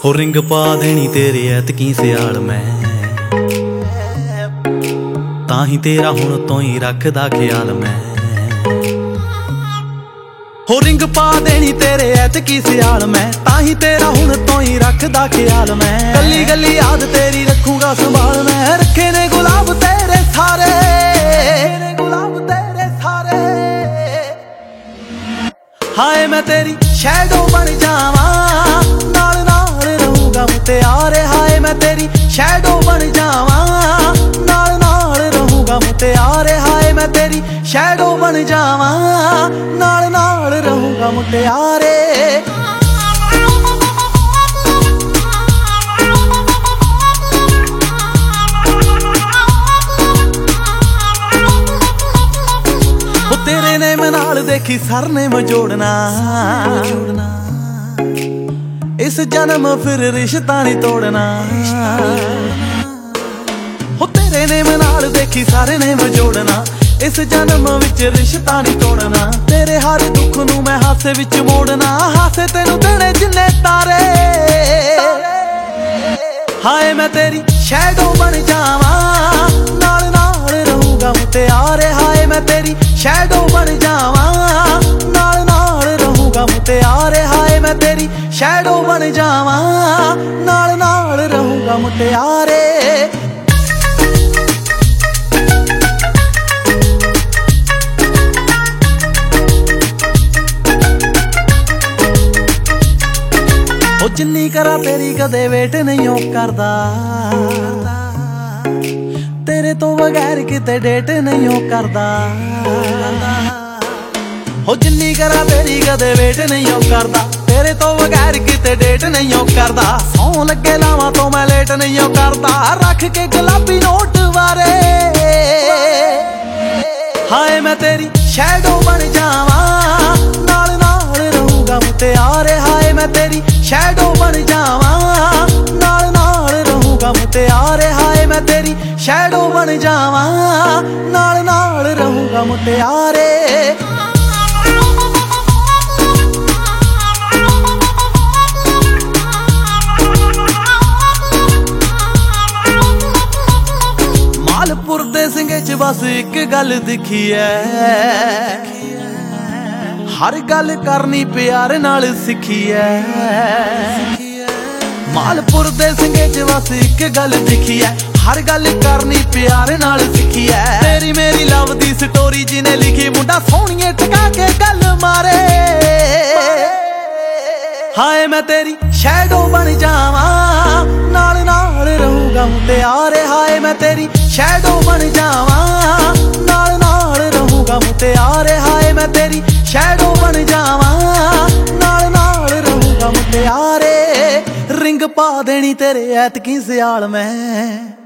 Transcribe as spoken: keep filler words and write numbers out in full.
हो रिंग पा देनी तेरे ऐतकी सियाल मैं ताही तेरा हुण तो ही रखदा ख्याल मैं। हो रिंग पा देनी तेरे ऐतकी सियाल मैं ताही तेरा हुण तो ही रखदा ख्याल मैं। गली गली याद तेरी रखूंगा संभाल मैं। रखे ने गुलाब तेरे सारे गुलाब तेरे सारे हाय मैं तेरी शैडो बन जावा नाल नाल रहूंगा मुटियारे। हाय मैं तेरी शैडो बन जावा नाल नाल रहूंगा मुटियारे। हाय मैं तेरी शैडो बन जावा नाल नाल रहूंगा मुटियारे। तेरे ने मैं नाल देखी सर ने मैं जोड़ना इस जन्म फिर रिश्ता नहीं तोड़ना। हो तेरे ने मैं नाल देखी सारे ने मैं जोड़ना इस जन्म विच रिश्ता नहीं तोड़ना। तेरे हर दुख नू मैं हासे विच मोड़ना हासे तेनू देने जिन्ने तारे। हाय मैं तेरी शैडो बन जावा नाल नाल रहूंगा मुटियारे। हाय मैं तेरी शैडो बन जावा नाल नाल रहूंगा मुटियारे। हाय मैं तेरी शैडो बन जावा नाल नाल रहूंगा मुटियारे। ओ जिन्नी करा तेरी कदे वेट नहीं ओ करदा तेरे तो बगैर किते डेट नहीं ओ करदा। हो जिन्नी करा तेरी कदे वेट नहीं ओ करदा तेरे तो बगैर किते डेट नहीं ओ करदा। सौ लगे लावां तो मैं लेट नहीं ओ करदा रख के गुलाबी नोट वारे। हाय मैं तेरी शैडो बन जावा नाल नाल रहूंगा मुटियारे। हाय मैं तेरी शैडो बन जावा नाल नाल रहूंगा मुटियारे। हाय मैं तेरी शैडो बन जावा नाल नाल रहूंगा मुटियारे। मालपुर दे सिंगे च बस एक गल दिखी है हर गल करनी प्यार नाल सिखी है। मालपुर दे सिंगे च बस एक गल दिखी है हर गल करनी प्यार नाल सिखी है। तेरी मेरी लव दी स्टोरी जिने लिखी मुंडा सोहणिए टका के गल मारे। हाय मैं तेरी शैडो बन जावा नाल नाल रहूंगा मुटियारे। हाय मैं तेरी शैडो बन जावा नाल नाल रहूंगा मुटियारे। हाय मैं तेरी शैडो बन जावा नाल नाल रहूंगा मुटियारे। रिंग पा देनी तेरे ऐतकी सियाल मैं।